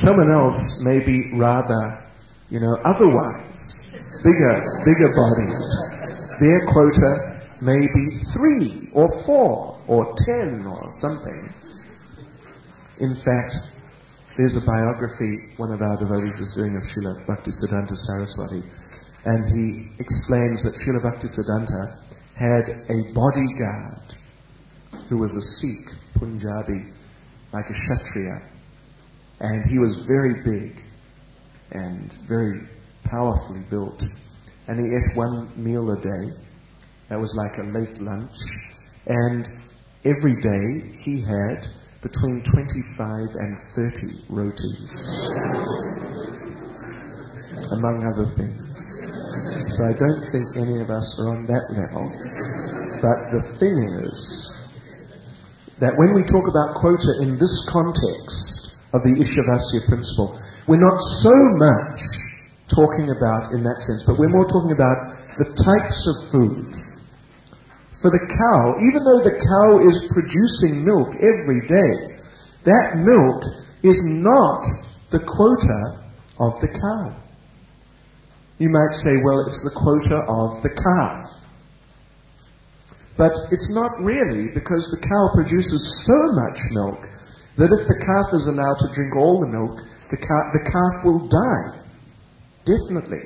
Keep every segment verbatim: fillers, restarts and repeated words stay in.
Someone else may be rather, you know, otherwise, bigger, bigger bodied. Their quota may be three or four or ten or something. In fact, there's a biography one of our devotees is doing of Srila Bhaktisiddhanta Saraswati, and he explains that Srila Bhaktisiddhanta had a bodyguard who was a Sikh, Punjabi, like a Kshatriya, and he was very big and very powerfully built, and he ate one meal a day. That was like a late lunch, and every day he had between twenty-five and thirty rotis, among other things. So I don't think any of us are on that level. But the thing is that when we talk about quota in this context of the Ishavasya principle, we're not so much talking about in that sense, but we're more talking about the types of food. For the cow, even though the cow is producing milk every day, that milk is not the quota of the cow. You might say, well, it's the quota of the calf. But it's not really, because the cow produces so much milk that if the calf is allowed to drink all the milk, the calf, the calf will die. Definitely.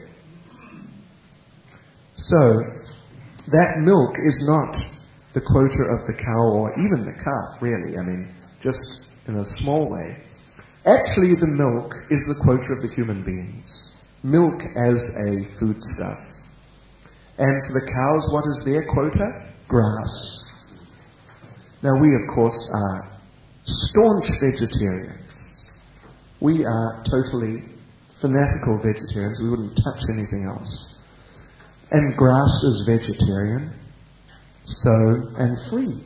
So, that milk is not the quota of the cow or even the calf, really. I mean, just in a small way. Actually, the milk is the quota of the human beings. Milk as a foodstuff. And for the cows, what is their quota? Grass. Now, we, of course, are staunch vegetarians. We are totally fanatical vegetarians. We wouldn't touch anything else. And grass is vegetarian, so, and free.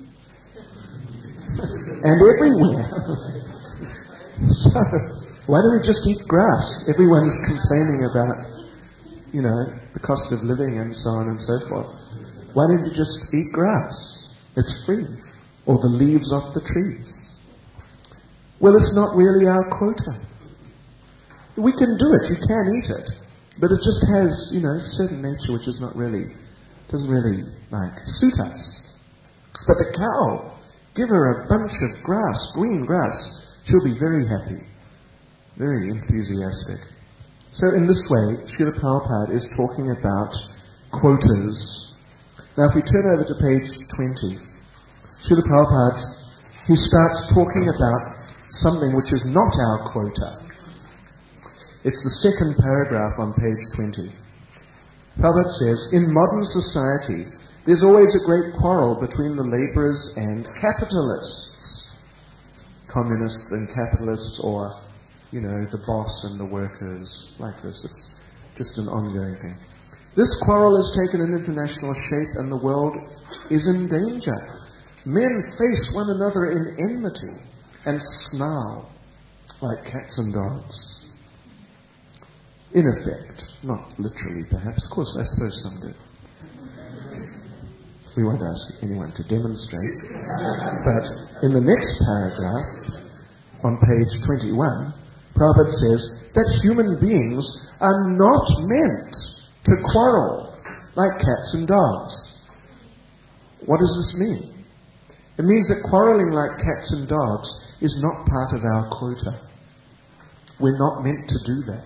And everywhere. So, why don't we just eat grass? Everyone's complaining about, you know, the cost of living and so on and so forth. Why don't you just eat grass? It's free. Or the leaves off the trees. Well, it's not really our quota. We can do it. You can eat it. But it just has, you know, a certain nature which is not really, doesn't really, like, suit us. But the cow, give her a bunch of grass, green grass, she'll be very happy, very enthusiastic. So in this way, Srila Prabhupada is talking about quotas. Now if we turn over to page twenty, Srila Prabhupada, he starts talking about something which is not our quota. It's the second paragraph on page twenty. Prabhupada says, in modern society, there's always a great quarrel between the laborers and capitalists. Communists and capitalists, or, you know, the boss and the workers, like this. It's just an ongoing thing. This quarrel has taken an international shape and the world is in danger. Men face one another in enmity and snarl like cats and dogs. In effect, not literally perhaps, of course I suppose some do. We won't ask anyone to demonstrate. But in the next paragraph, on page twenty-one, Prabhupada says that human beings are not meant to quarrel like cats and dogs. What does this mean? It means that quarreling like cats and dogs is not part of our quota. We're not meant to do that.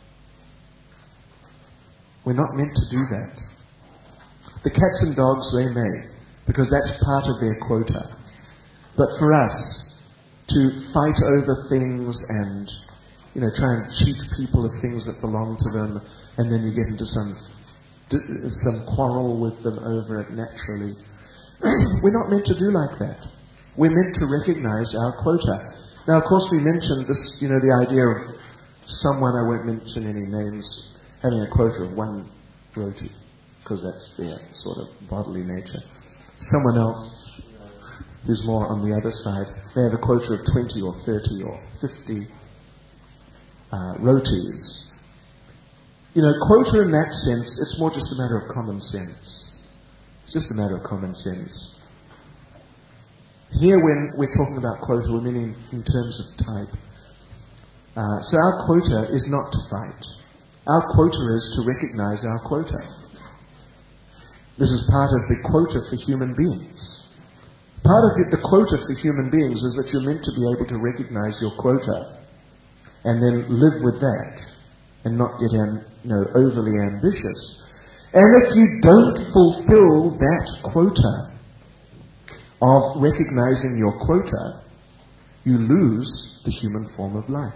We're not meant to do that. The cats and dogs, they may, because that's part of their quota. But for us, to fight over things and, you know, try and cheat people of things that belong to them, and then you get into some some quarrel with them over it naturally. We're not meant to do like that. We're meant to recognize our quota. Now, of course, we mentioned this, you know, the idea of someone, I won't mention any names, having a quota of one roti, because that's their sort of bodily nature. Someone else, who's more on the other side, may have a quota of twenty or thirty or fifty uh, rotis. You know, quota in that sense, it's more just a matter of common sense. It's just a matter of common sense. Here, when we're talking about quota, we're meaning in terms of type. Uh, so our quota is not to fight. Our quota is to recognize our quota. This is part of the quota for human beings. Part of the, the quota for human beings is that you're meant to be able to recognize your quota and then live with that and not get am, you know, overly ambitious. And if you don't fulfill that quota of recognizing your quota, you lose the human form of life.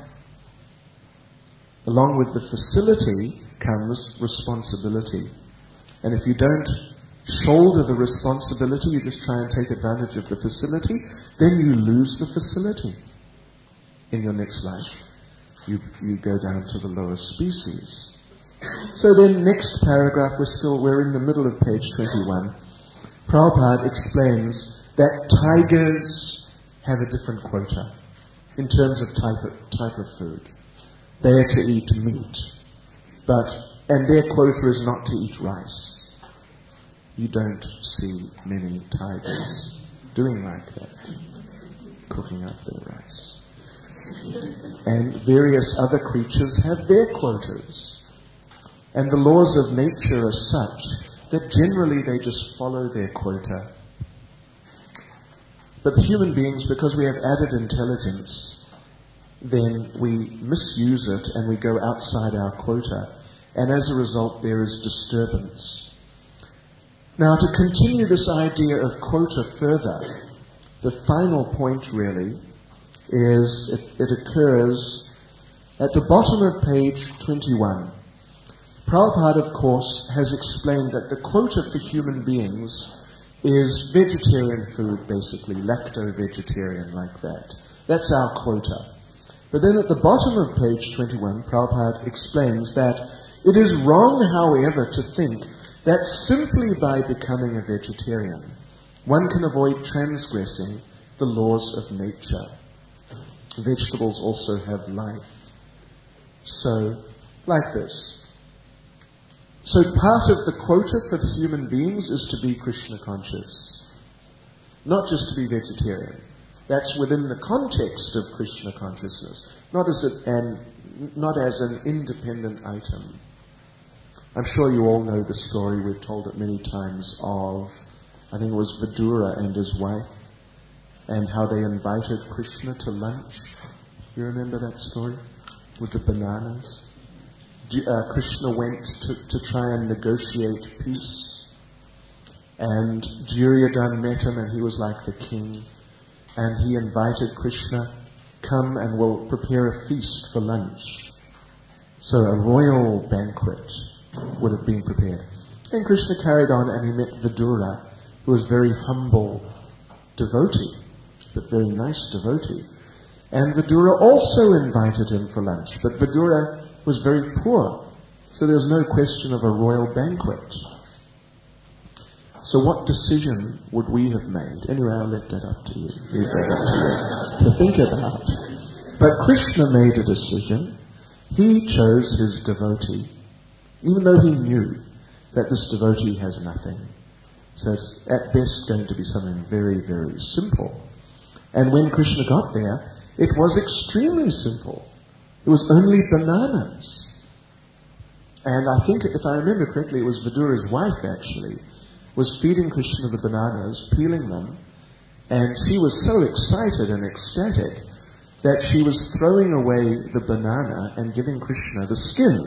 Along with the facility comes responsibility. And if you don't shoulder the responsibility, you just try and take advantage of the facility, then you lose the facility in your next life. You, you go down to the lower species. So then, next paragraph, we're still, we're in the middle of page twenty-one. Prabhupada explains that tigers have a different quota in terms of type of, type of food. They are to eat meat, but, and their quota is not to eat rice. You don't see many tigers doing like that, cooking up their rice. And various other creatures have their quotas. And the laws of nature are such that generally they just follow their quota. But the human beings, because we have added intelligence, then we misuse it and we go outside our quota. And as a result, there is disturbance. Now, to continue this idea of quota further, the final point really is it, it occurs at the bottom of page twenty-one. Prabhupada, of course, has explained that the quota for human beings is vegetarian food, basically, lacto-vegetarian, like that. That's our quota. But then at the bottom of page twenty-one, Prabhupada explains that it is wrong, however, to think that simply by becoming a vegetarian, one can avoid transgressing the laws of nature. Vegetables also have life. So, like this. So part of the quota for the human beings is to be Krishna conscious. Not just to be vegetarian. That's within the context of Krishna consciousness, not as, a, an, not as an independent item. I'm sure you all know the story, we've told it many times, of, I think it was Vidura and his wife, and how they invited Krishna to lunch. You remember that story? With the bananas? Uh, Krishna went to, to try and negotiate peace, and Duryodhana met him, and he was like the king, and he invited Krishna, come and we'll prepare a feast for lunch. So a royal banquet would have been prepared. And Krishna carried on, and he met Vidura, who was a very humble devotee, but very nice devotee. And Vidura also invited him for lunch, but Vidura was very poor, so there was no question of a royal banquet. So what decision would we have made? Anyway, I'll let that up to you, leave that up to you to think about. But Krishna made a decision. He chose his devotee, even though he knew that this devotee has nothing. So it's at best going to be something very, very simple. And when Krishna got there, it was extremely simple. It was only bananas. And I think, if I remember correctly, it was Vidura's wife, actually, was feeding Krishna the bananas, peeling them, and she was so excited and ecstatic that she was throwing away the banana and giving Krishna the skin.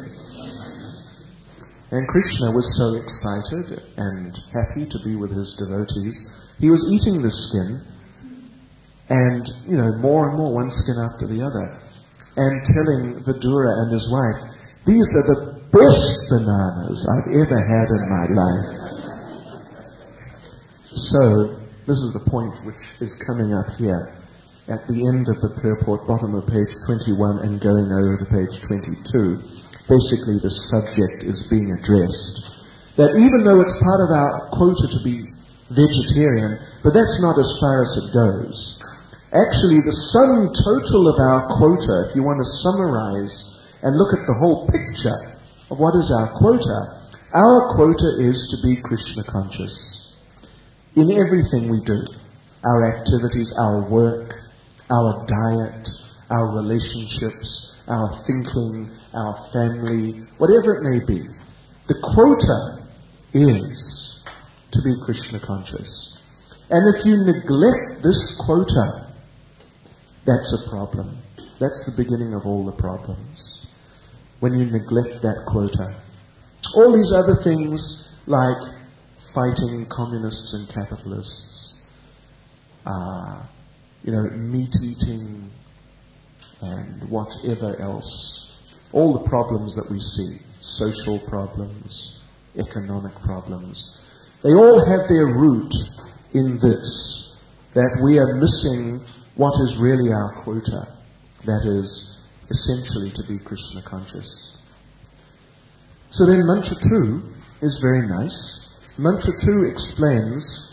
And Krishna was so excited and happy to be with his devotees, he was eating the skin, and, you know, more and more, one skin after the other, and telling Vidura and his wife, these are the best bananas I've ever had in my life. So, this is the point which is coming up here at the end of the purport, bottom of page twenty-one and going over to page twenty-two. Basically, the subject is being addressed. That even though it's part of our quota to be vegetarian, but that's not as far as it goes. Actually, the sum total of our quota, if you want to summarize and look at the whole picture of what is our quota, our quota is to be Krishna conscious. In everything we do, our activities, our work, our diet, our relationships, our thinking, our family, whatever it may be. The quota is to be Krishna conscious. And if you neglect this quota, that's a problem. That's the beginning of all the problems. When you neglect that quota. All these other things like fighting communists and capitalists, uh, you know, meat eating and whatever else, all the problems that we see, social problems, economic problems, they all have their root in this, that we are missing what is really our quota, that is essentially to be Krishna conscious. So then mantra two is very nice. Mantra two explains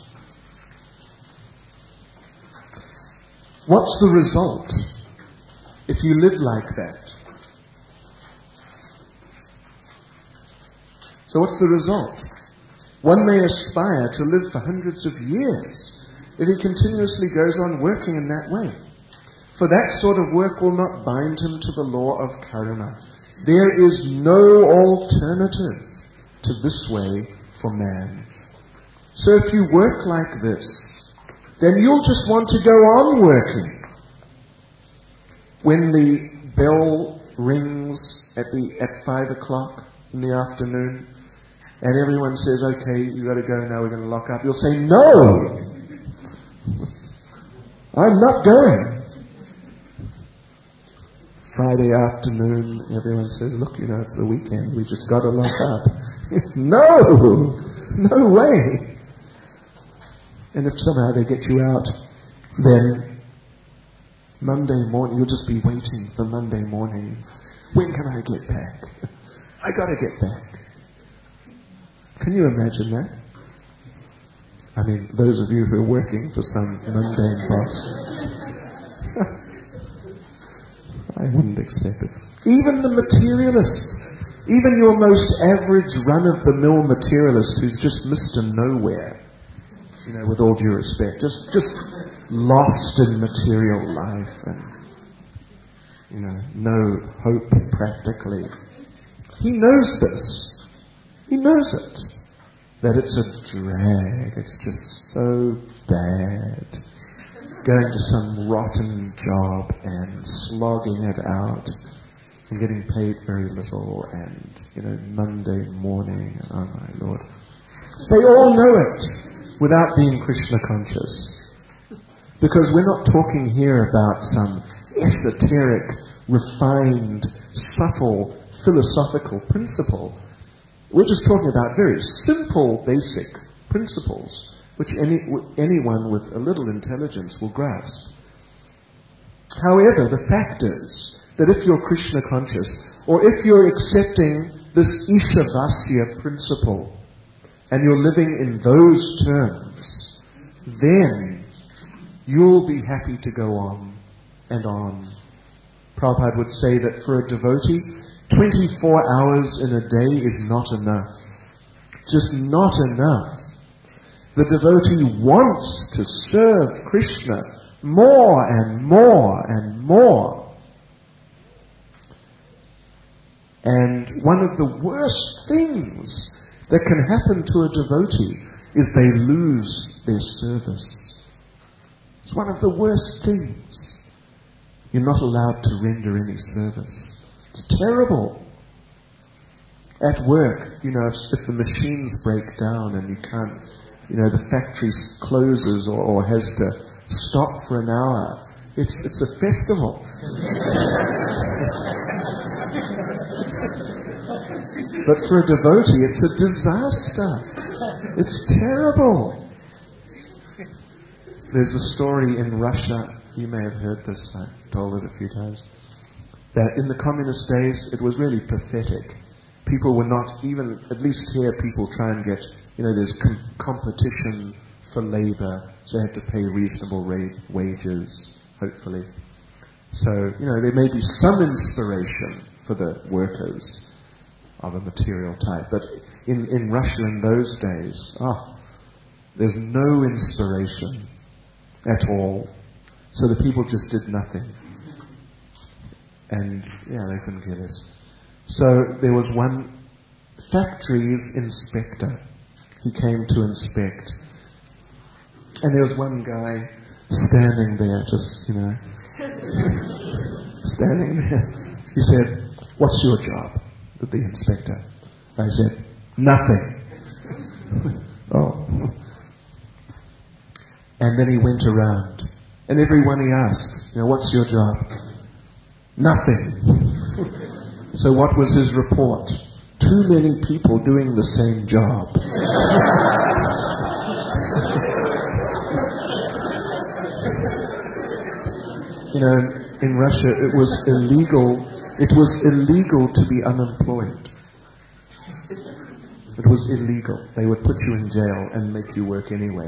what's the result if you live like that. So what's the result? One may aspire to live for hundreds of years if he continuously goes on working in that way. For that sort of work will not bind him to the law of karma. There is no alternative to this way for man. So if you work like this, then you'll just want to go on working. When the bell rings at the at five o'clock in the afternoon, and everyone says, okay, you got to go now, we're going to lock up. You'll say, no, I'm not going. Friday afternoon, everyone says, look, you know, it's the weekend, we just got to lock up. No, no way. And if somehow they get you out, then Monday morning, you'll just be waiting for Monday morning. When can I get back? I got to get back. Can you imagine that? I mean, those of you who are working for some mundane boss, I wouldn't expect it. Even the materialists, even your most average run-of-the-mill materialist who's just Mister Nowhere, you know, with all due respect, just just lost in material life and, you know, no hope practically. He knows this. He knows it. That it's a drag. It's just so bad. Going to some rotten job and slogging it out and getting paid very little and, you know, Monday morning, oh my Lord. They all know it without being Krishna conscious. Because we're not talking here about some esoteric, refined, subtle, philosophical principle. We're just talking about very simple, basic principles which any, anyone with a little intelligence will grasp. However, the fact is that if you're Krishna conscious, or if you're accepting this Ishavasya principle, and you're living in those terms, then you'll be happy to go on and on. Prabhupada would say that for a devotee, twenty-four hours in a day is not enough. Just not enough. The devotee wants to serve Krishna more and more and more. And one of the worst things that can happen to a devotee is they lose their service. It's one of the worst things. You're not allowed to render any service. It's terrible. At work, you know, if, if the machines break down and you can't, you know, the factory closes or, or has to stop for an hour, it's it's a festival. But for a devotee, it's a disaster. It's terrible. There's a story in Russia, you may have heard this, I've told it a few times, that in the communist days, it was really pathetic. People were not, even, at least here, people try and get, you know, there's com- competition for labor, so they have to pay reasonable ra- wages, hopefully. So, you know, there may be some inspiration for the workers of a material type. But in, in Russia in those days, ah, there's no inspiration at all. So the people just did nothing. And, yeah, they couldn't care less. So there was one factories inspector who came to inspect. And there was one guy standing there, just, you know, standing there. He said, "What's your job?" The inspector. I said, "Nothing." Oh. And then he went around. And everyone he asked, you know, "What's your job?" "Nothing." So what was his report? Too many people doing the same job. You know, in Russia it was illegal, it was illegal to be unemployed. It was illegal. They would put you in jail and make you work anyway.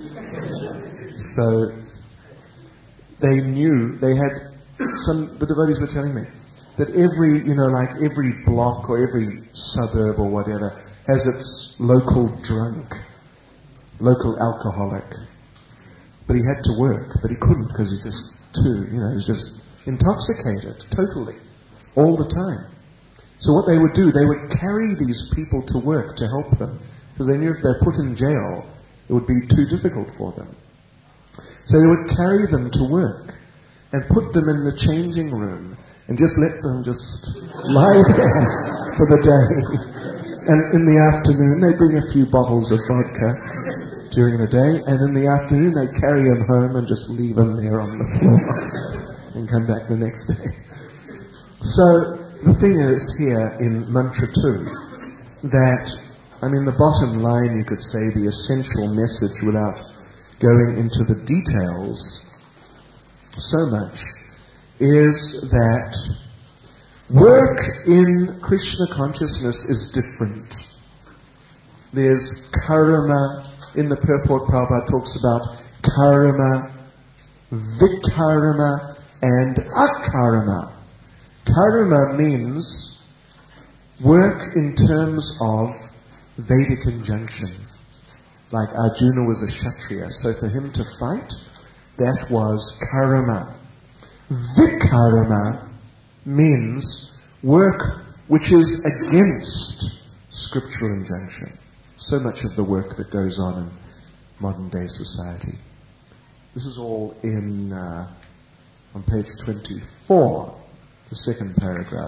So they knew, they had, some, the devotees were telling me, that every, you know, like every block or every suburb or whatever has its local drunk, local alcoholic. But he had to work, but he couldn't because he's just too, you know, he's just intoxicated, totally, all the time. So what they would do, they would carry these people to work to help them, because they knew if they're put in jail, it would be too difficult for them. So they would carry them to work and put them in the changing room and just let them just lie there for the day. And in the afternoon, they bring a few bottles of vodka during the day, and in the afternoon, they carry them home and just leave them there on the floor and come back the next day. So the thing is here in Mantra two that, I mean, the bottom line, you could say, the essential message without going into the details so much, is that work in Krishna consciousness is different. There's karma. In the purport, Prabhupada talks about karma, vikarma, and akarma. Karma means work in terms of Vedic injunction. Like Arjuna was a Kshatriya, so for him to fight, that was karma. Vikarma means work which is against scriptural injunction. So much of the work that goes on in modern day society. This is all in uh, on page twenty-four, the second paragraph.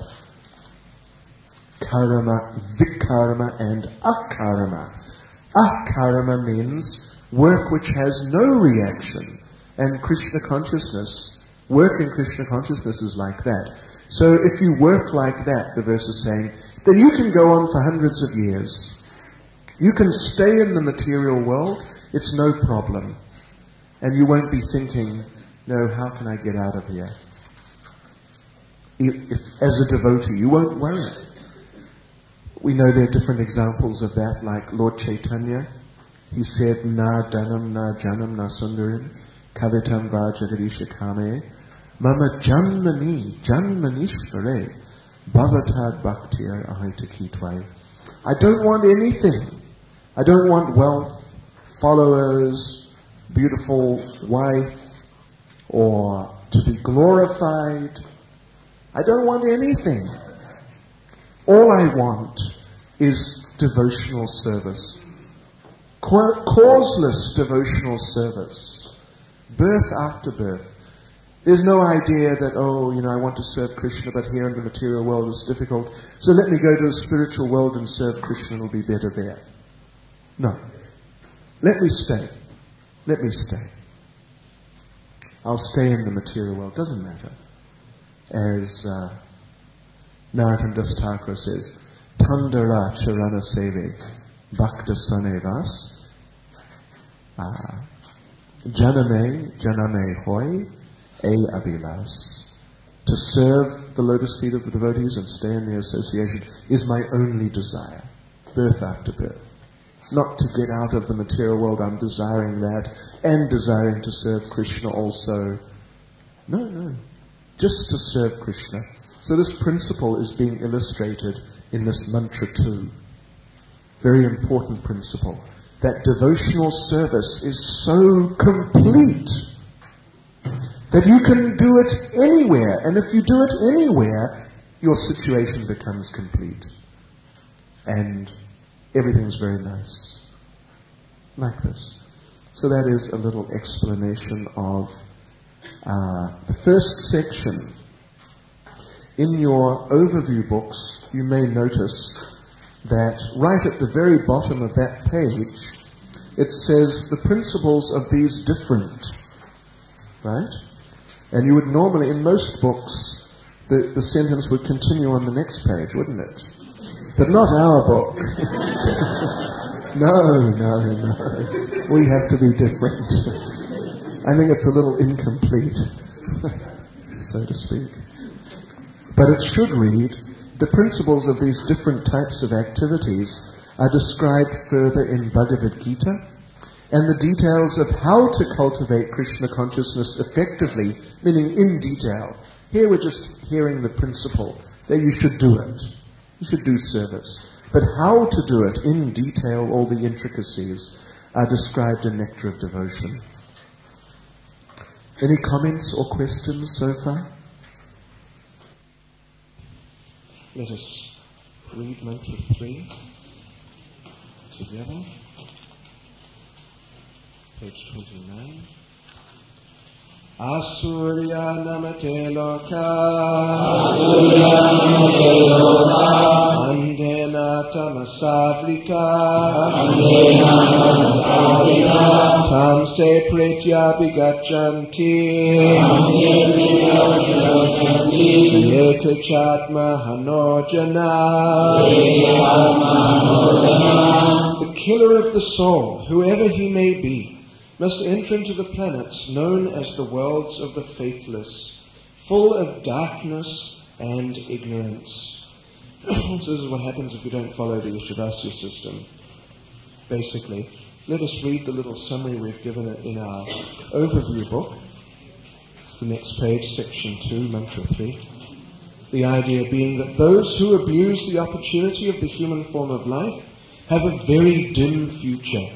Karma, vikarma, and akarma. Akarma means work which has no reaction, and Krishna consciousness, work in Krishna consciousness is like that. So if you work like that, the verse is saying, then you can go on for hundreds of years. You can stay in the material world, it's no problem. And you won't be thinking, no, how can I get out of here? If, if, as a devotee, you won't worry. We know there are different examples of that, like Lord Chaitanya. He said, Na dhanam, na janam, na sundarim, kavitam va jagadisha kame, mama janmani, janmanishvare, bhavatad bhaktir ahaitakitwai. I don't want anything. I don't want wealth, followers, beautiful wife, or to be glorified. I don't want anything. All I want is devotional service. Ca- causeless devotional service. Birth after birth. There's no idea that, oh, you know, I want to serve Krishna, but here in the material world it's difficult, so let me go to the spiritual world and serve Krishna, it'll be better there. No. Let me stay. Let me stay. I'll stay in the material world. Doesn't matter. As uh, Narottam Das Thakur says, Tandara Charana Seve Bhakta Sanevas Janame Janame Hoy E Abhilas. To serve the lotus feet of the devotees and stay in their association is my only desire. Birth after birth. Not to get out of the material world, I'm desiring that, and desiring to serve Krishna also. No, no. Just to serve Krishna. So this principle is being illustrated in this mantra too. Very important principle. That devotional service is so complete That you can do it anywhere, and if you do it anywhere, your situation becomes complete. And everything's very nice. Like this. So that is a little explanation of uh, the first section. In your overview books, you may notice that right at the very bottom of that page, it says the principles of these different, right? And you would normally, in most books, the, the sentence would continue on the next page, wouldn't it? But not our book. no, no, no. We have to be different. I think it's a little incomplete, so to speak. But it should read, the principles of these different types of activities are described further in Bhagavad Gita, and the details of how to cultivate Krishna consciousness effectively, meaning in detail. Here we're just hearing the principle that you should do it. You should do service. But how to do it in detail, all the intricacies, are described in Nectar of Devotion. Any comments or questions so far? Let us read Mantra three together. Page twenty-nine. Asurya namate loka Asurya namate loka Andena tamasavrita Andena tamasavrita Tamste pretya bigachanti Tamste pretya bigachanti Ekachatma hanojana Ekachatma hanojana The killer of the soul, whoever he may be, must enter into the planets known as the worlds of the faithless, full of darkness and ignorance. So this is what happens if you don't follow the Ishavasya system. Basically, let us read the little summary we've given it in our overview book. It's the next page, section two, mantra three. The idea being that those who abuse the opportunity of the human form of life have a very dim future.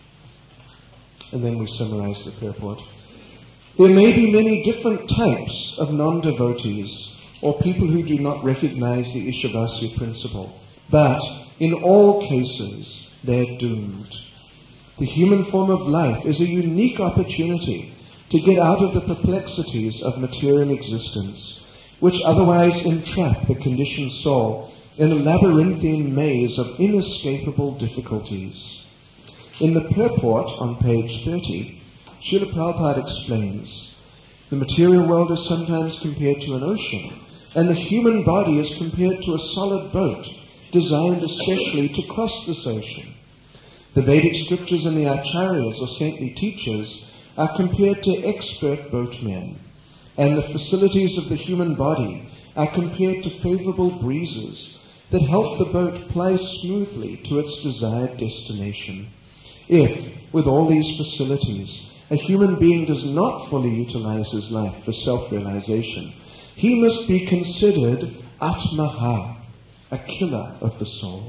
And then we summarize the purport. There may be many different types of non-devotees or people who do not recognize the Ishavasya principle, but in all cases they're doomed. The human form of life is a unique opportunity to get out of the perplexities of material existence, which otherwise entrap the conditioned soul in a labyrinthine maze of inescapable difficulties. In the purport on page thirty, Srila Prabhupada explains, the material world is sometimes compared to an ocean, and the human body is compared to a solid boat, designed especially to cross this ocean. The Vedic scriptures and the acharyas, or saintly teachers, are compared to expert boatmen, and the facilities of the human body are compared to favorable breezes that help the boat ply smoothly to its desired destination. If, with all these facilities, a human being does not fully utilize his life for self-realization, he must be considered Atmaha, a killer of the soul.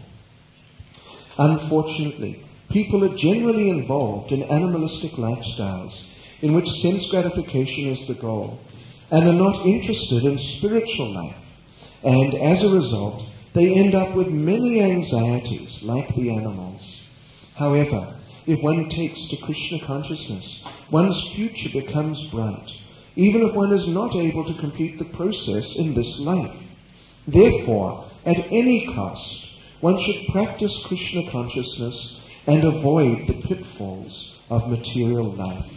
Unfortunately, people are generally involved in animalistic lifestyles in which sense gratification is the goal, and are not interested in spiritual life, and as a result, they end up with many anxieties like the animals. However, if one takes to Krishna consciousness, one's future becomes bright, even if one is not able to complete the process in this life. Therefore, at any cost, one should practice Krishna consciousness and avoid the pitfalls of material life,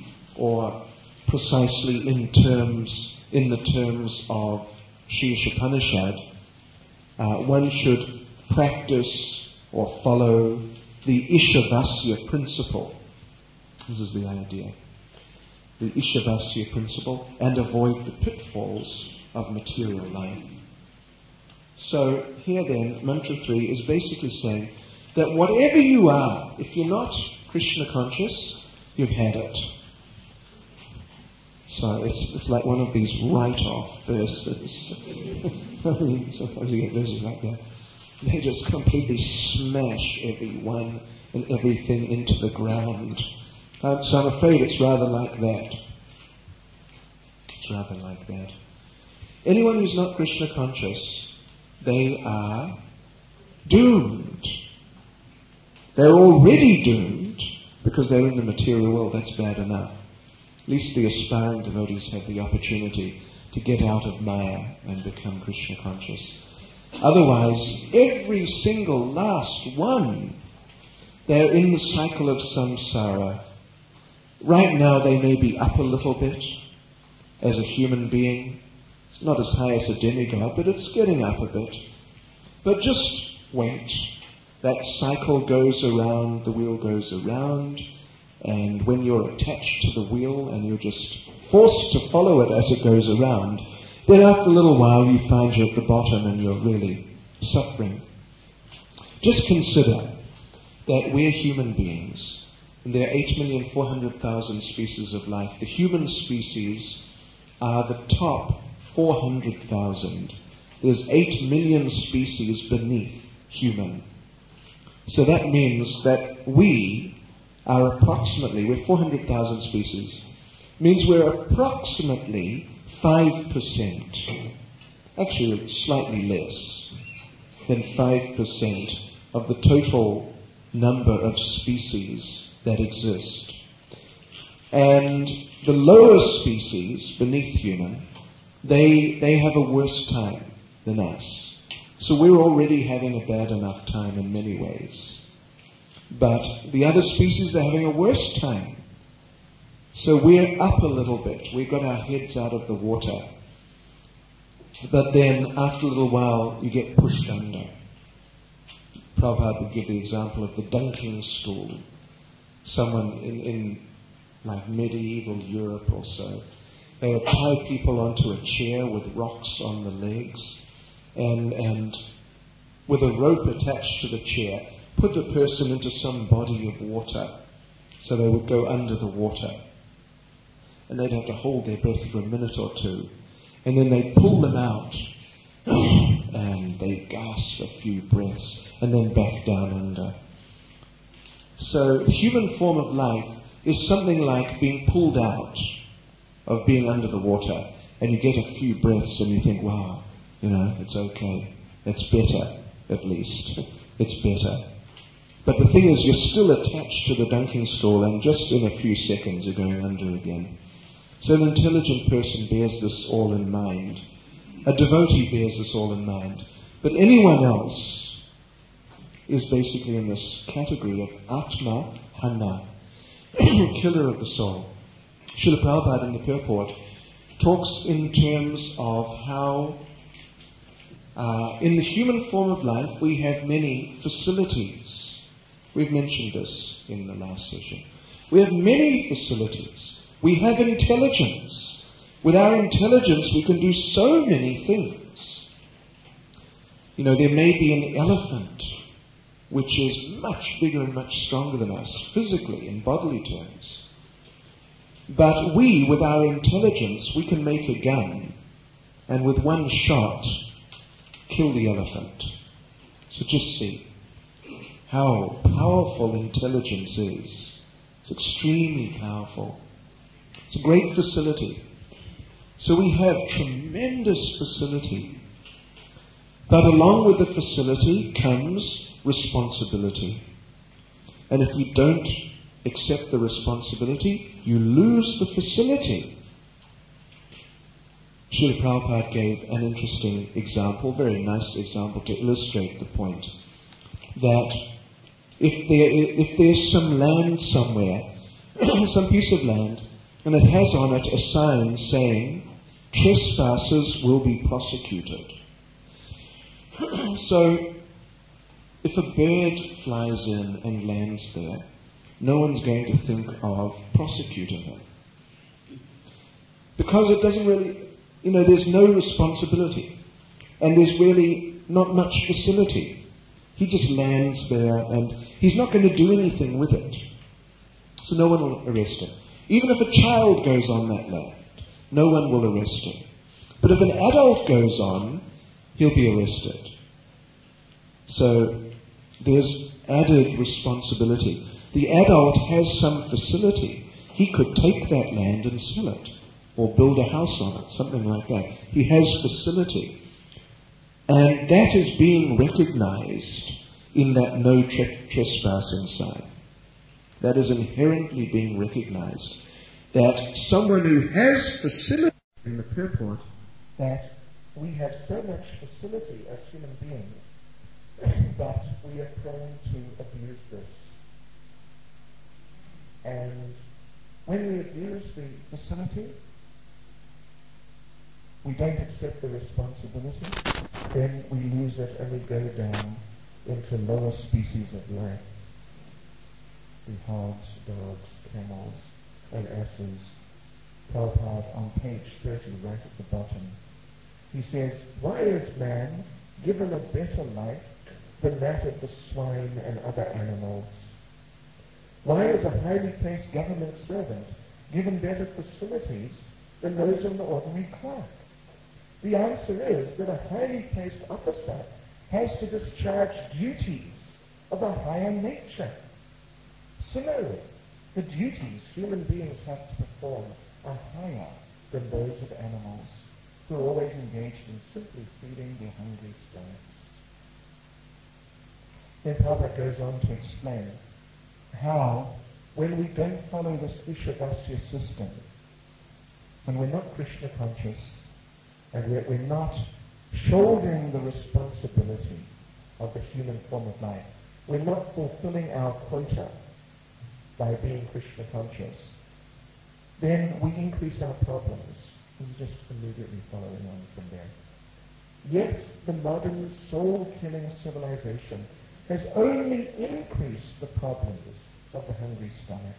or precisely in terms, in the terms of Sri Upanishad, uh, one should practice or follow the Ishavasya principle. This is the idea. The Ishavasya principle, and avoid the pitfalls of material life. So here then, mantra three is basically saying that whatever you are, if you're not Krishna conscious, you've had it. So it's it's like one of these write-off verses. I mean, sometimes you get verses like that. They just completely smash everyone and everything into the ground. Um, so I'm afraid it's rather like that. rather like that. Anyone who's not Krishna conscious, they are doomed. They're already doomed because they're in the material world. That's bad enough. At least the aspiring devotees have the opportunity to get out of Maya and become Krishna conscious. Otherwise, every single last one, they're in the cycle of samsara. Right now they may be up a little bit as a human being. It's not as high as a demigod, but it's getting up a bit. But just wait. That cycle goes around, the wheel goes around, and when you're attached to the wheel and you're just forced to follow it as it goes around, then after a little while you find you're at the bottom and you're really suffering. Just consider that we're human beings, and there are eight million four hundred thousand species of life. The human species are the top four hundred thousand. There's eight million species beneath human. So that means that we are approximately, we're four hundred thousand species, means we're approximately five percent, actually slightly less than five percent of the total number of species that exist. And the lower species beneath human, they they have a worse time than us. So we're already having a bad enough time in many ways. But the other species, they're having a worse time. So we're up a little bit. We've got our heads out of the water. But then after a little while, you get pushed under. Prabhupada would give the example of the dunking stool. Someone in, in like medieval Europe or so, they would tie people onto a chair with rocks on the legs and, and with a rope attached to the chair, put the person into some body of water so they would go under the water. And they'd have to hold their breath for a minute or two. And then they'd pull them out and they'd gasp a few breaths and then back down under. So the human form of life is something like being pulled out of being under the water, and you get a few breaths and you think, wow, you know, it's okay. It's better, at least. It's better. But the thing is, you're still attached to the dunking stool, and just in a few seconds you're going under again. So an intelligent person bears this all in mind. A devotee bears this all in mind. But anyone else is basically in this category of Atma Hana, killer of the soul. Srila Prabhupada in the purport talks in terms of how uh, in the human form of life we have many facilities. We've mentioned this in the last session. We have many facilities. We have intelligence. With our intelligence we can do so many things. You know, there may be an elephant which is much bigger and much stronger than us, physically, in bodily terms. But we, with our intelligence, we can make a gun and with one shot kill the elephant. So just see how powerful intelligence is. It's extremely powerful. It's a great facility. So we have tremendous facility. But along with the facility comes responsibility. And if you don't accept the responsibility, you lose the facility. Srila Prabhupada gave an interesting example, very nice example to illustrate the point, that if there if there's some land somewhere, some piece of land, and it has on it a sign saying, trespassers will be prosecuted. So, if a bird flies in and lands there, no one's going to think of prosecuting him. Because it doesn't really, you know, there's no responsibility. And there's really not much facility. He just lands there and he's not going to do anything with it. So no one will arrest him. Even if a child goes on that land, no one will arrest him. But if an adult goes on, he'll be arrested. So there's added responsibility. The adult has some facility. He could take that land and sell it. or build a house on it, something like that. He has facility. And that is being recognized in that no tre- trespassing sign. That is inherently being recognized. That someone who has facility in the purport, that we have so much facility as human beings that we are prone to abuse this. And when we abuse the facility, we don't accept the responsibility, then we lose it and we go down into lower species of life. The hogs, dogs, camels, and asses. Prabhupada on page thirty, right at the bottom, he says, why is man given a better life than that of the swine and other animals? Why is a highly placed government servant given better facilities than those of the ordinary clerk? The answer is that a highly placed officer has to discharge duties of a higher nature. Similarly, the duties human beings have to perform are higher than those of animals who are always engaged in simply feeding their hungry stomachs. Then Prabhupada goes on to explain how, when we don't follow this Ishavasya system, when we're not Krishna conscious, and we're, we're not shouldering the responsibility of the human form of life, we're not fulfilling our quota by being Krishna conscious, then we increase our problems. This is just immediately following on from there. Yet the modern soul-killing civilization has only increased the problems of the hungry stomach.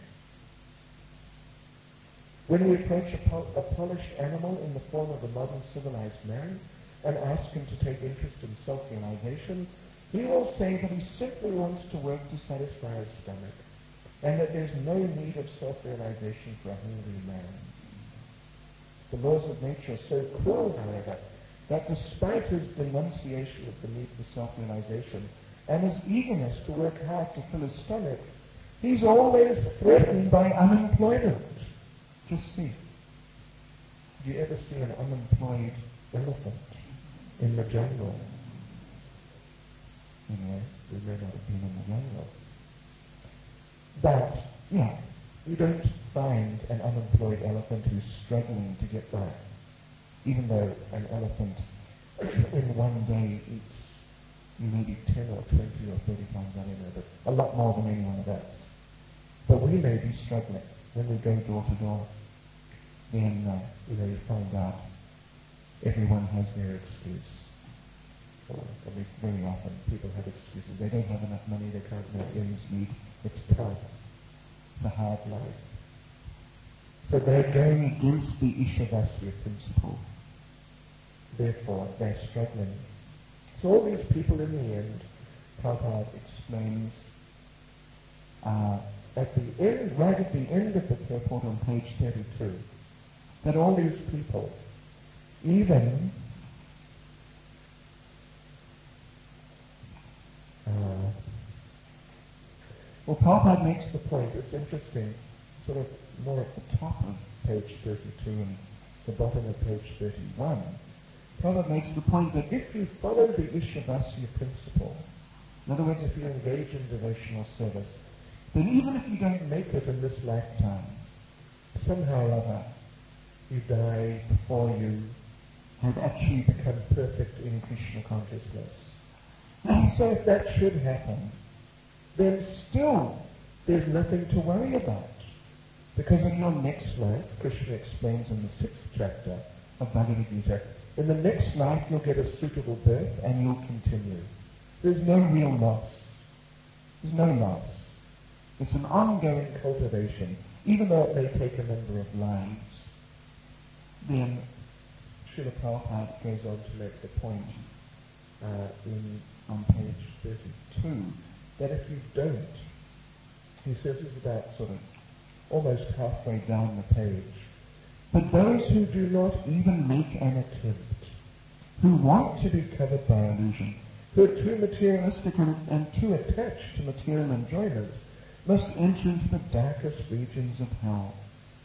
When we approach a, pol- a polished animal in the form of a modern civilized man and ask him to take interest in self-realization, he will say that he simply wants to work to satisfy his stomach, and that there's no need of self-realization for a hungry man. The laws of nature are so cruel, however, that despite his denunciation of the need for self-realization and his eagerness to work hard to fill his stomach, he's always threatened by unemployment. Just see. Do you ever see an unemployed elephant in the jungle? Anyway, we may not have been in the jungle. But, yeah, you don't find an unemployed elephant who's struggling to get by, even though an elephant in one day eats maybe ten or twenty or thirty times, I don't know, but a lot more than any one of us. But we may be struggling when we go door to door. Then, uh, you know, you find out everyone has their excuse. Or at least very often people have excuses. They don't have enough money, they can't make ends meet. It's tough. It's a hard life. So they're going against the Ishavasya principle. Therefore, they're struggling. So all these people in the end, Prabhupada explains, uh, at the end, right at the end of the purport on page thirty-two, that all these people, even uh, well, Prabhupada makes the point, it's interesting, sort of more at the top of page thirty-two and the bottom of page thirty-one, Prabhupada makes the point that if you follow the Ishavasya principle, in other words, if you engage in devotional service, then even if you don't make it in this lifetime, somehow or other, you die before you have actually become perfect in Krishna consciousness. And so if that should happen, then still there's nothing to worry about. Because in your next life, Krishna explains in the sixth chapter of Bhagavad Gita, in the next life you'll get a suitable birth and you'll continue. There's no real loss. There's no loss. It's an ongoing cultivation, even though it may take a number of lives. Then Srila Prabhupada goes on to make the point uh, in, on page thirty-two that if you don't, he says this is about sort of almost halfway down the page, but those who do not even make an attempt, who want to be covered by illusion, who are too materialistic and, and too attached to material enjoyment, must enter into the darkest regions of hell,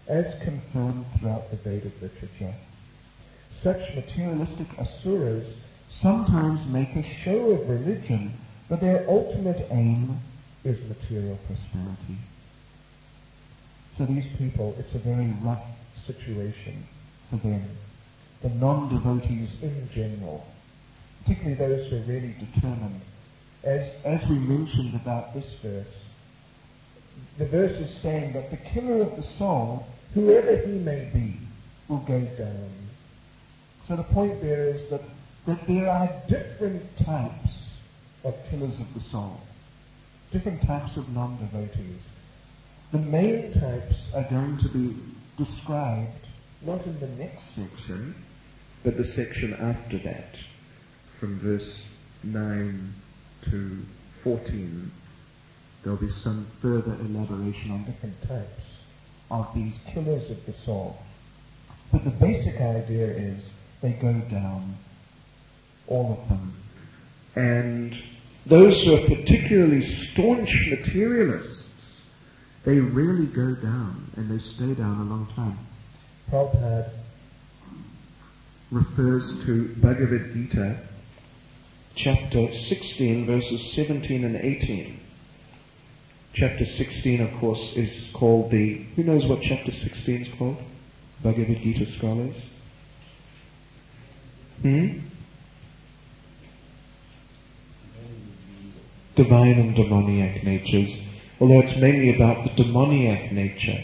as confirmed throughout the Vedic literature. Such materialistic asuras sometimes make a show of religion, but their ultimate aim is material prosperity. So these people, it's a very rough situation for them. The non-devotees in general, particularly those who are really determined. As, as we mentioned about this verse, the verse is saying that the killer of the soul, whoever he may be, will go down. So the point there is that, that there are different types of killers of the soul, different types of non-devotees. The main types are going to be described not in the next section, but the section after that, from verse nine to fourteen. There'll be some further elaboration on different types of these killers of the soul. But the basic idea is they go down, all of them. And those who are particularly staunch materialists, they really go down, and they stay down a long time. Prabhupada refers to Bhagavad Gita, chapter sixteen, verses seventeen and eighteen. Chapter sixteen, of course, is called the... Who knows what chapter sixteen is called? Bhagavad Gita scholars? Hmm? Divine and demoniac natures, although it's mainly about the demoniac nature.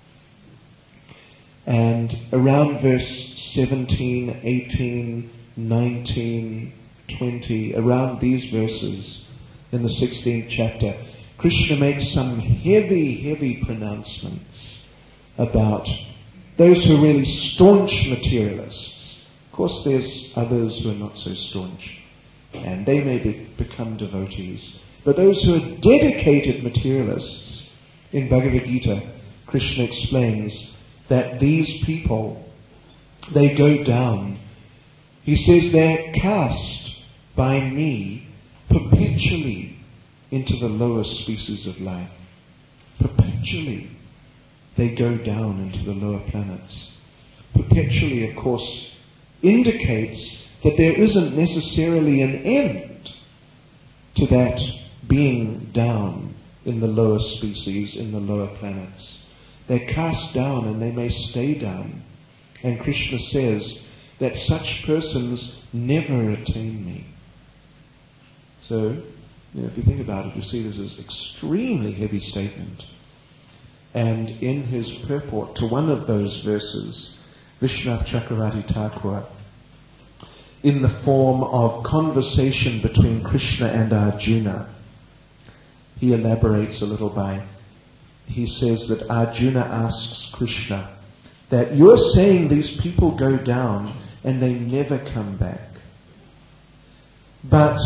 And around verse seventeen, eighteen, nineteen, twenty, around these verses in the sixteenth chapter, Krishna makes some heavy, heavy pronouncements about those who are really staunch materialists. Of course, there's others who are not so staunch, and they may be, become devotees. But those who are dedicated materialists, in Bhagavad Gita, Krishna explains that these people, they go down. He says they're cast by me perpetually into the lower species of life. Perpetually they go down into the lower planets. Perpetually, of course, indicates that there isn't necessarily an end to that being down in the lower species, in the lower planets. They're cast down and they may stay down. And Krishna says that such persons never attain me. So, you know, if you think about it, you see this is an extremely heavy statement. And in his purport to one of those verses, Vishwanath Chakravarti Thakur, in the form of conversation between Krishna and Arjuna, he elaborates a little by, he says that Arjuna asks Krishna that you're saying these people go down and they never come back. But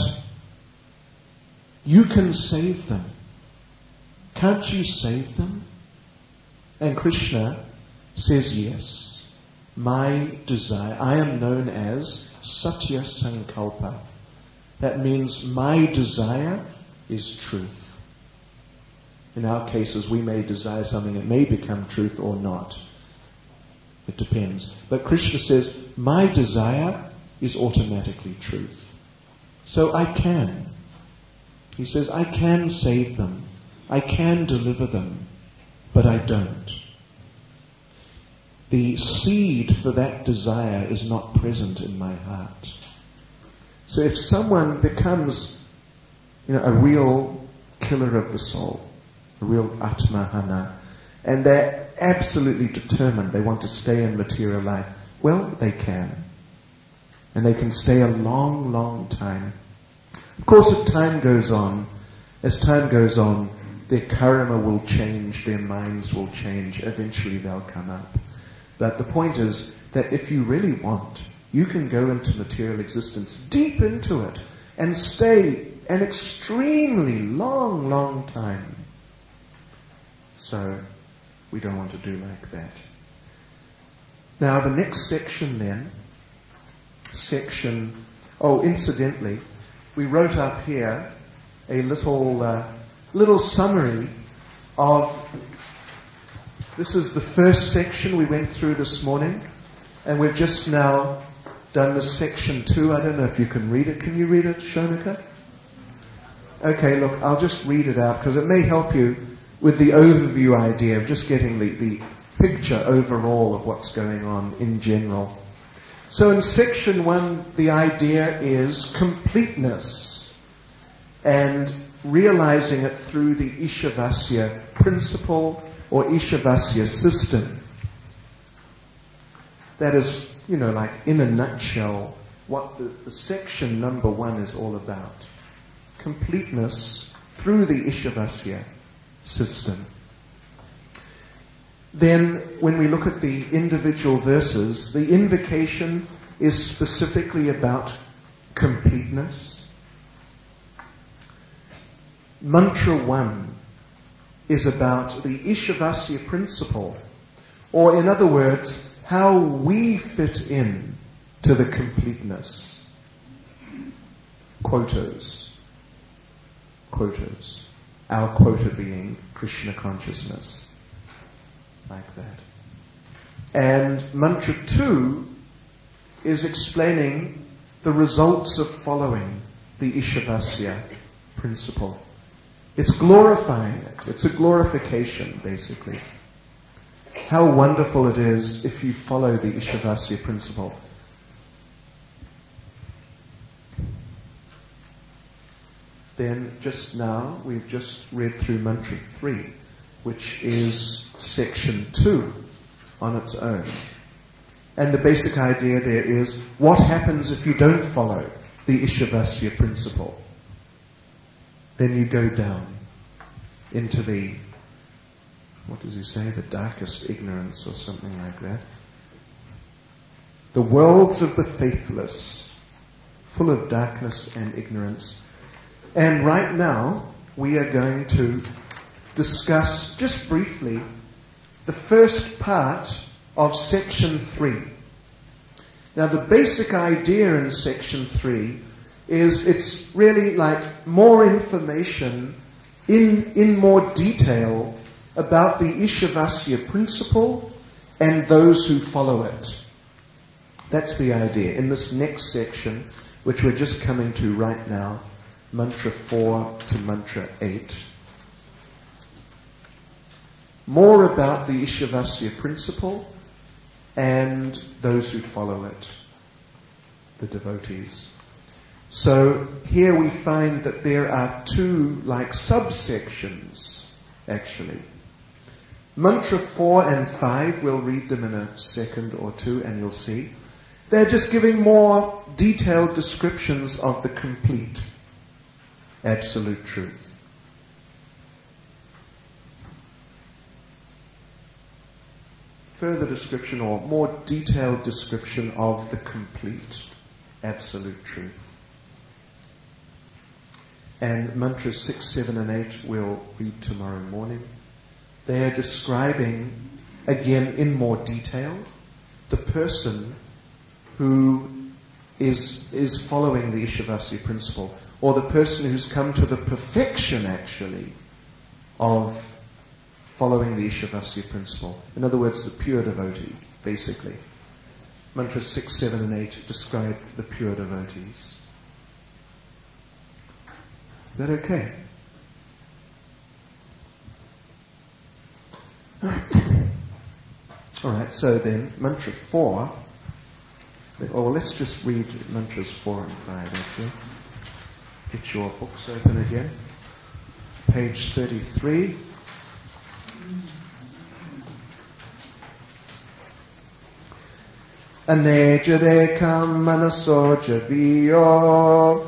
you can save them. Can't you save them? And Krishna says, yes. My desire, I am known as Satya Sankalpa. That means my desire is truth. In our cases, we may desire something that may become truth or not. It depends. But Krishna says, my desire is automatically truth. So I can. He says, I can save them. I can deliver them. But I don't. The seed for that desire is not present in my heart. So if someone becomes, you know, a real killer of the soul, a real Atmahana, and they're absolutely determined they want to stay in material life, well, they can. And they can stay a long, long time. Of course, as time goes on, as time goes on, their karma will change, their minds will change, eventually they'll come up. But the point is that if you really want, you can go into material existence, deep into it, and stay an extremely long, long time. So, we don't want to do like that. Now, the next section then, section, oh, incidentally, we wrote up here a little, uh, little summary of This is the first section we went through this morning, and we've just now done the section two. I don't know if you can read it. Can you read it, Shonika? Okay, look, I'll just read it out because it may help you with the overview idea of just getting the, the picture overall of what's going on in general. So in section one, the idea is completeness and realizing it through the Ishavasya principle or Ishavasya system. That is, you know, like in a nutshell, what the, the section number one is all about. Completeness through the Ishavasya system. Then, when we look at the individual verses, the invocation is specifically about completeness. Mantra one is about the Ishavasya principle, or in other words, how we fit in to the completeness. Quotas. Quotas. Our quota being Krishna consciousness. Like that. And mantra two is explaining the results of following the Ishavasya principle. It's glorifying it. It's a glorification, basically. How wonderful it is if you follow the Ishavasya principle. Then just now, we've just read through mantra three, which is section two on its own. And the basic idea there is, what happens if you don't follow the Ishavasya principle? Then you go down into the, what does he say, the darkest ignorance or something like that. The worlds of the faithless, full of darkness and ignorance. And right now, we are going to discuss, just briefly, the first part of section three. Now, the basic idea in section three is it's really like more information in, in more detail about the Ishavasya principle and those who follow it. That's the idea. In this next section, which we're just coming to right now, mantra four to mantra eight, more about the Ishavasya principle and those who follow it, the devotees. So here we find that there are two like subsections, actually. Mantra four and five, we'll read them in a second or two and you'll see. They're just giving more detailed descriptions of the complete absolute truth. Further description or more detailed description of the complete absolute truth. And mantras six, seven and eight we'll read tomorrow morning. They are describing, again in more detail, the person who is, is following the Ishavasya principle, or the person who's come to the perfection, actually, of following the Ishavasya principle. In other words, the pure devotee, basically. Mantras six, seven and eight describe the pure devotees. Is that okay? Alright, so then, mantra four. Oh, well, let's just read mantras four and five, actually. Get your books open again. Page thirty-three. Anejadekam manasoja viyo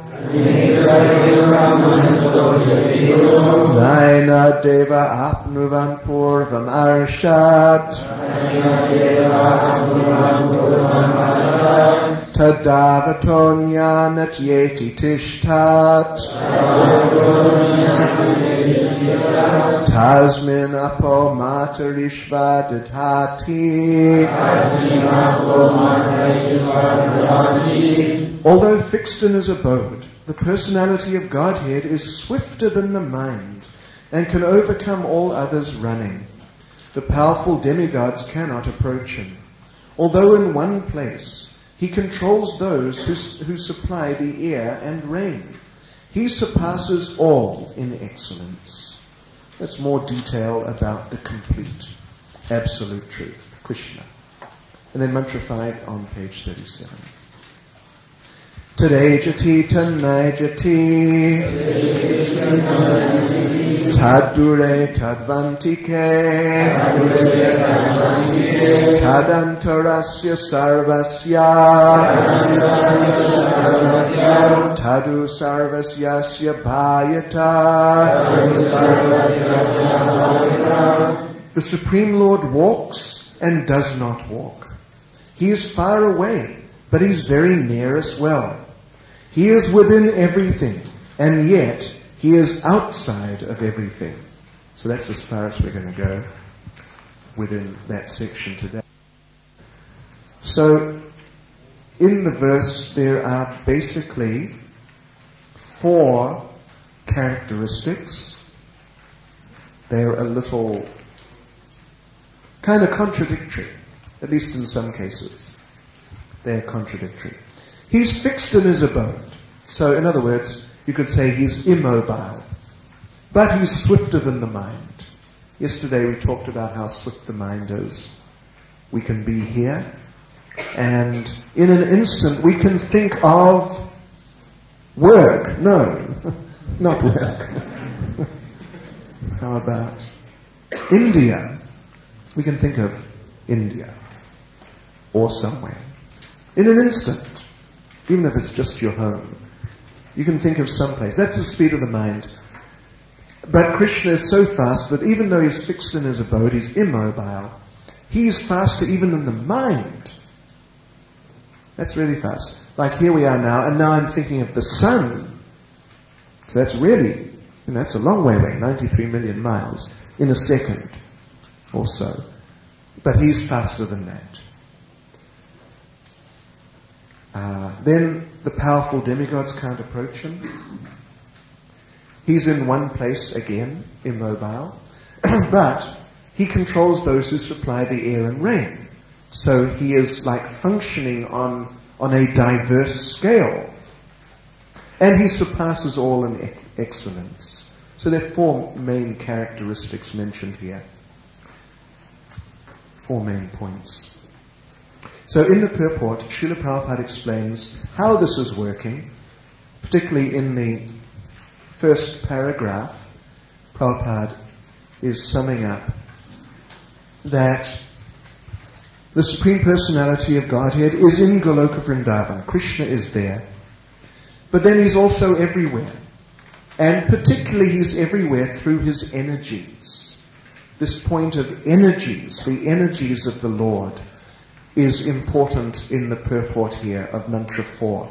Naina deva apnuvan purvam arshat Tadavatonya natyeti tishtat Tasmin apo matarishva dadhati. Although fixed in his abode, the personality of Godhead is swifter than the mind and can overcome all others running. the powerful demigods cannot approach him. Although in one place he controls those who, who supply the air and rain. He surpasses all in excellence. That's more detail about the complete, absolute truth, Krishna. And then mantra five on page thirty-seven. Tadejati tanayjati Tadure tadvantike Tadantarasya sarvasya Tadu sarvasyasya bhayata. The Supreme Lord walks and does not walk. He is far away, but he's very near as well. He is within everything, and yet he is outside of everything. So that's as far as we're going to go within that section today. So in the verse there are basically four characteristics. They're a little kind of contradictory, at least in some cases. They're contradictory. He's fixed in his abode. So, in other words, you could say he's immobile. But he's swifter than the mind. Yesterday we talked about how swift the mind is. We can be here, and in an instant we can think of work. No, not work. How about India? We can think of India or somewhere. In an instant, even if it's just your home, you can think of some place. That's the speed of the mind. But Krishna is so fast that even though he's fixed in his abode, he's immobile, he's faster even than the mind. That's really fast. Like here we are now, and now I'm thinking of the sun. So that's really, you know, that's a long way away, ninety-three million miles, in a second or so. But he's faster than that. Uh, then the powerful demigods can't approach him. He's in one place again, immobile, but he controls those who supply the air and rain. So he is like functioning on, on a diverse scale. And he surpasses all in ec- excellence. So there are four main characteristics mentioned here. Four main points. So in the purport, Srila Prabhupada explains how this is working, particularly in the first paragraph. Prabhupada is summing up that the Supreme Personality of Godhead is in Goloka Vrindavan. Krishna is there. But then he's also everywhere. And particularly he's everywhere through his energies. This point of energies, the energies of the Lord, is important in the purport here of mantra four.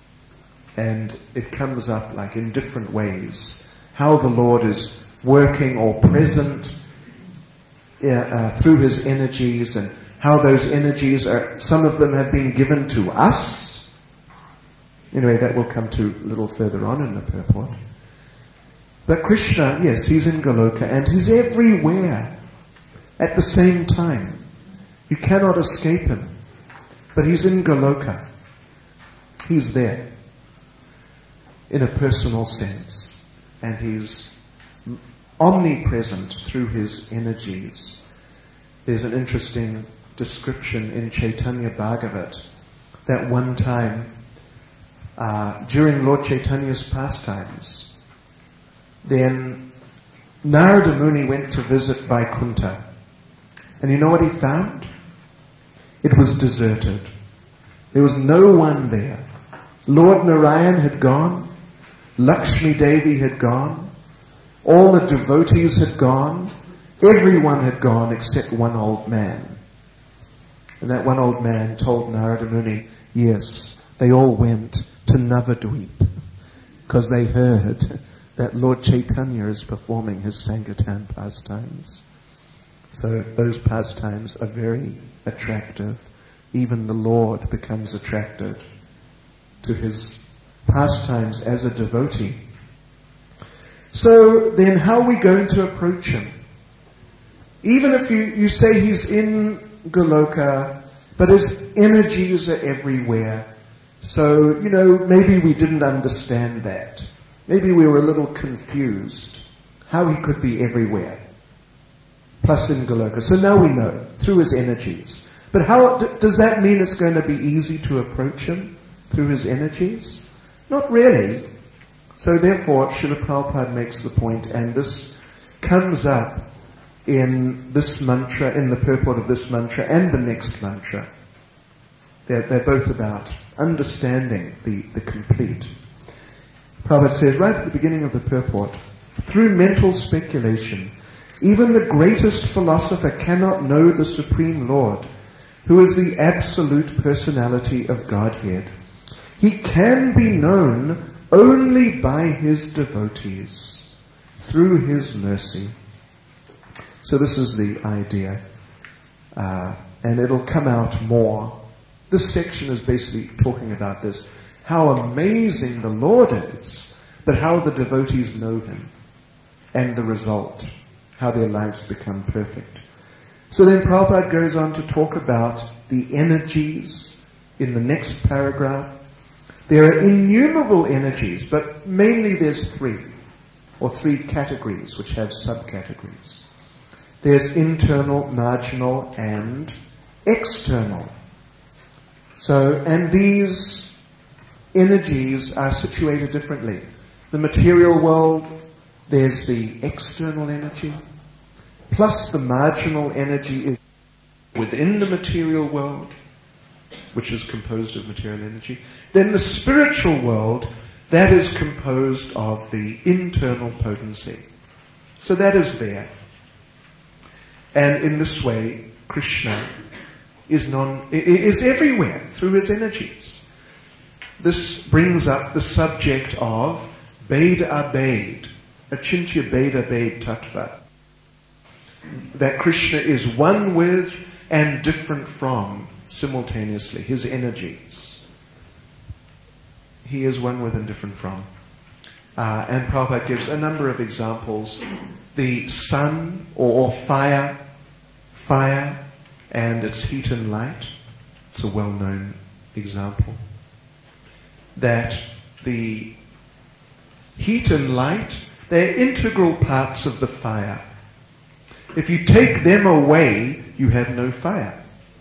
And it comes up like in different ways. How the Lord is working or present uh, uh, through his energies, and how those energies are, some of them have been given to us. Anyway, that will come to a little further on in the purport. But Krishna, yes, he's in Goloka and he's everywhere at the same time. You cannot escape him. But he's in Goloka. He's there in a personal sense. And he's omnipresent through his energies. There's an interesting description in Chaitanya Bhagavat that one time uh, during Lord Chaitanya's pastimes, then Narada Muni went to visit Vaikuntha. And you know what he found? It was deserted. There was no one there. Lord Narayan had gone. Lakshmi Devi had gone. All the devotees had gone. Everyone had gone except one old man. And that one old man told Narada Muni, yes, they all went to Navadvip because they heard that Lord Chaitanya is performing his Sankirtan pastimes. So those pastimes are very attractive. Even the Lord becomes attracted to his pastimes as a devotee. So then how are we going to approach him? Even if you, you say he's in Goloka, but his energies are everywhere. So, you know, maybe we didn't understand that. Maybe we were a little confused how he could be everywhere. Plus in Goloka. So now we know, through his energies. But how d- does that mean it's going to be easy to approach him through his energies? Not really. So therefore, Srila Prabhupada makes the point, and this comes up in this mantra, in the purport of this mantra and the next mantra. They're, they're both about understanding the, the complete. Prabhupada says right at the beginning of the purport, through mental speculation, even the greatest philosopher cannot know the Supreme Lord, who is the absolute personality of Godhead. He can be known only by his devotees, through his mercy. So this is the idea, uh, and it'll come out more. This section is basically talking about this, how amazing the Lord is, but how the devotees know him, and the result, how their lives become perfect. So then Prabhupada goes on to talk about the energies in the next paragraph. There are innumerable energies, but mainly there's three, or three categories which have subcategories. There's internal, marginal, and external. So, and these energies are situated differently. The material world, there's the external energy, plus the marginal energy is within the material world, which is composed of material energy. Then the spiritual world, that is composed of the internal potency. So that is there. And in this way, Krishna is non is everywhere through his energies. This brings up the subject of Beda Abed, Achintya Beda Abed Tattva. That Krishna is one with and different from simultaneously, his energies. He is one with and different from. Uh, and Prabhupada gives a number of examples. The sun or, or fire, fire and its heat and light. It's a well-known example. That the heat and light, they're integral parts of the fire. If you take them away, you have no fire.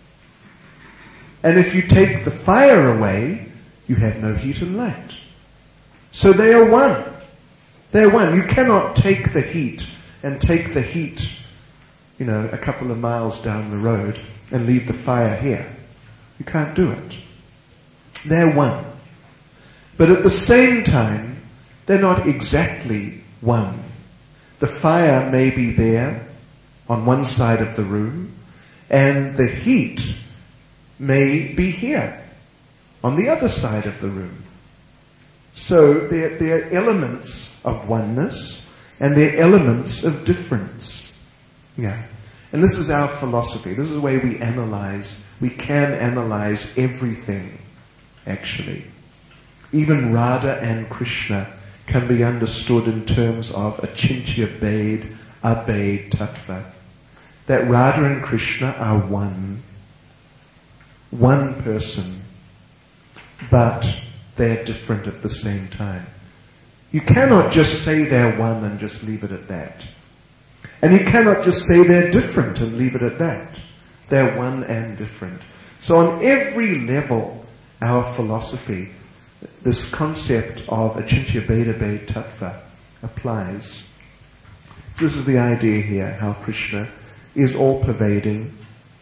And if you take the fire away, you have no heat and light. So they are one. They're one. You cannot take the heat and take the heat, you know, a couple of miles down the road and leave the fire here. You can't do it. They're one. But at the same time, they're not exactly one. The fire may be there on one side of the room, and the heat may be here on the other side of the room. So there, there are elements of oneness and there are elements of difference. Yeah. And this is our philosophy. This is the way we analyze. We can analyze everything, actually. Even Radha and Krishna can be understood in terms of Achintya Beda Abed Tattva. That Radha and Krishna are one. One person. But they're different at the same time. You cannot just say they're one and just leave it at that. And you cannot just say they're different and leave it at that. They're one and different. So on every level, our philosophy, this concept of Achintya Beda Abed Tattva applies. So this is the idea here, how Krishna is all-pervading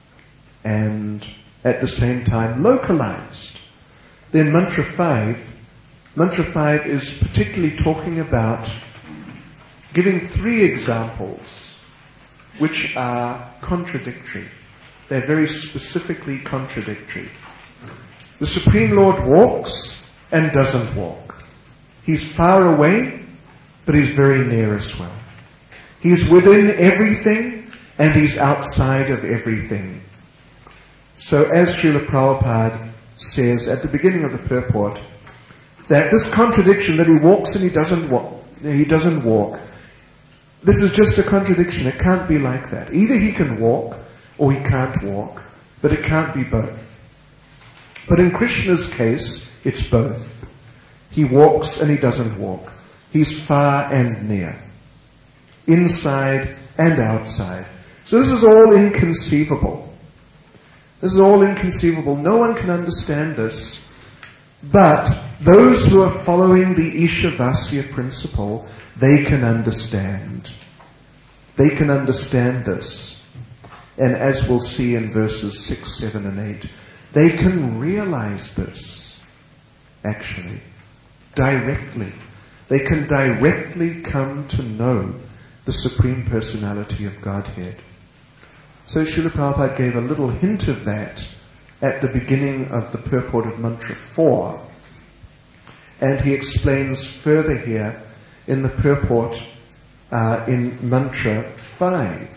and at the same time localized. Then mantra five, mantra five is particularly talking about giving three examples which are contradictory. They're very specifically contradictory. The Supreme Lord walks and doesn't walk. He's far away, but he's very near as well. He's within everything and he's outside of everything. So as Srila Prabhupada says at the beginning of the purport, that this contradiction that he walks and he doesn't walk, he doesn't walk, this is just a contradiction. It can't be like that. Either he can walk or he can't walk, but it can't be both. But in Krishna's case, it's both. He walks and he doesn't walk. He's far and near, inside and outside. So this is all inconceivable. This is all inconceivable. No one can understand this. But those who are following the Ishavasya principle, they can understand. They can understand this. And as we'll see in verses six, seven, and eight, they can realize this, actually, directly. They can directly come to know the Supreme Personality of Godhead. So Srila Prabhupada gave a little hint of that at the beginning of the purport of Mantra four. And he explains further here in the purport uh, in Mantra five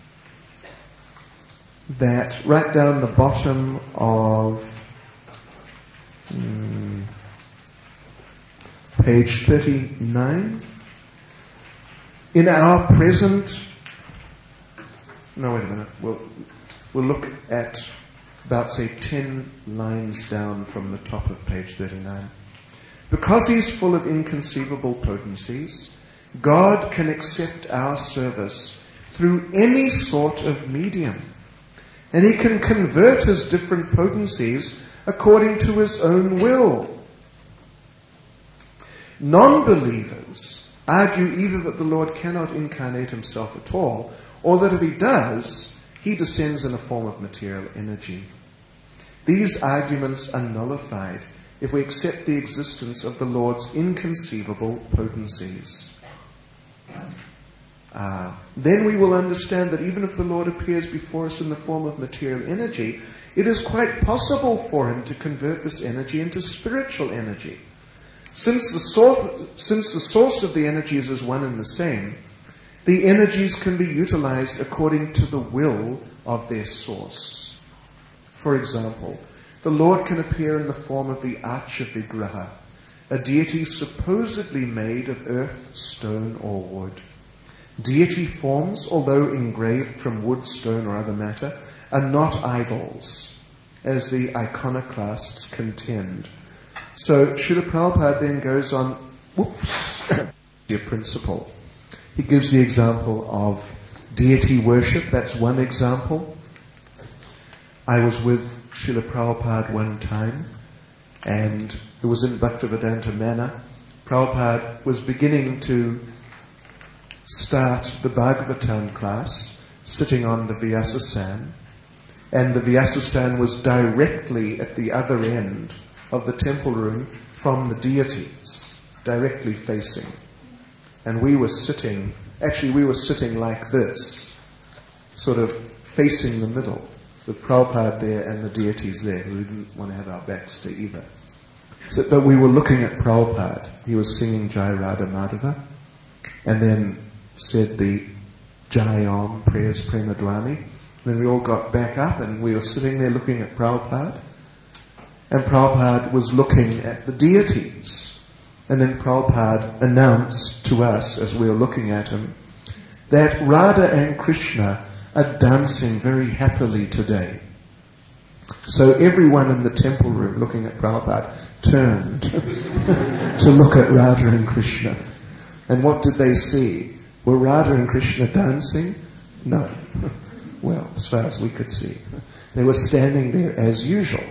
that right down the bottom of um, page thirty-nine, in our present, no wait a minute, we'll, we'll look at about say ten lines down from the top of page thirty-nine. Because he's full of inconceivable potencies, God can accept our service through any sort of medium. And he can convert his different potencies according to his own will. Non-believers argue either that the Lord cannot incarnate himself at all, or that if he does, he descends in a form of material energy. These arguments are nullified if we accept the existence of the Lord's inconceivable potencies. Uh, then we will understand that even if the Lord appears before us in the form of material energy, it is quite possible for him to convert this energy into spiritual energy. Since the source, since the source of the energies is one and the same, the energies can be utilized according to the will of their source. For example, the Lord can appear in the form of the Archa Vigraha, a deity supposedly made of earth, stone, or wood. Deity forms, although engraved from wood, stone, or other matter, are not idols, as the iconoclasts contend. So Srila Prabhupada then goes on, whoops, the principle. He gives the example of deity worship. That's one example. I was with Srila Prabhupada one time, and it was in Bhaktivedanta Manor. Prabhupada was beginning to start the Bhagavatam class, sitting on the Vyasasan, and the Vyasasan was directly at the other end of the temple room from the deities, directly facing. And we were sitting, actually we were sitting like this, sort of facing the middle, with Prabhupada there and the deities there, because we didn't want to have our backs to either. So, but we were looking at Prabhupada. He was singing Jai Radha Madhava, and then said the Jai Om prayers, Prema Dwani. Then we all got back up and we were sitting there looking at Prabhupada. And Prabhupada was looking at the deities. And then Prabhupada announced to us, as we were looking at him, that Radha and Krishna are dancing very happily today. So everyone in the temple room looking at Prabhupada turned to look at Radha and Krishna. And what did they see? Were Radha and Krishna dancing? No. Well, as far as we could see. They were standing there as usual.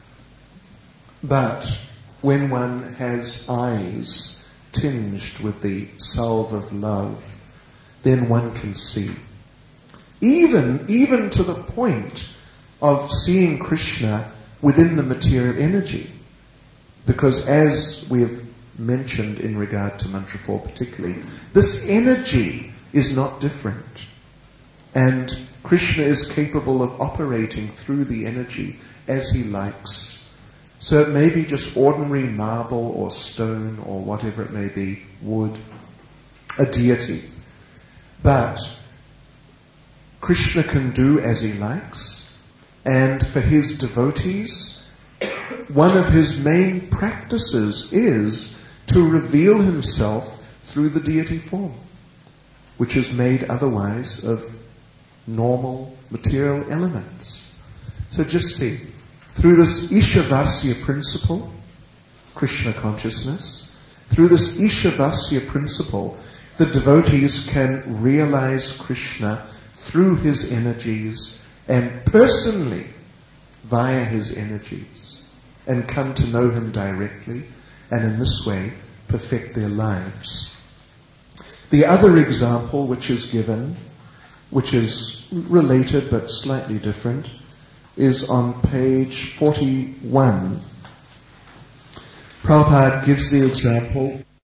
But when one has eyes tinged with the salve of love, then one can see. Even, even to the point of seeing Krishna within the material energy. Because as we have mentioned in regard to Mantra four particularly, this energy is not different. And Krishna is capable of operating through the energy as he likes. So it may be just ordinary marble or stone or whatever it may be, wood, a deity. But Krishna can do as he likes, and for his devotees, one of his main practices is to reveal himself through the deity form. which is made otherwise of normal material elements. So just see, through this Ishavasya principle, Krishna consciousness, through this Ishavasya principle, the devotees can realize Krishna through his energies and personally via his energies, and come to know him directly, and in this way perfect their lives. The other example which is given, which is related but slightly different, is on page forty-one. Prabhupada gives the example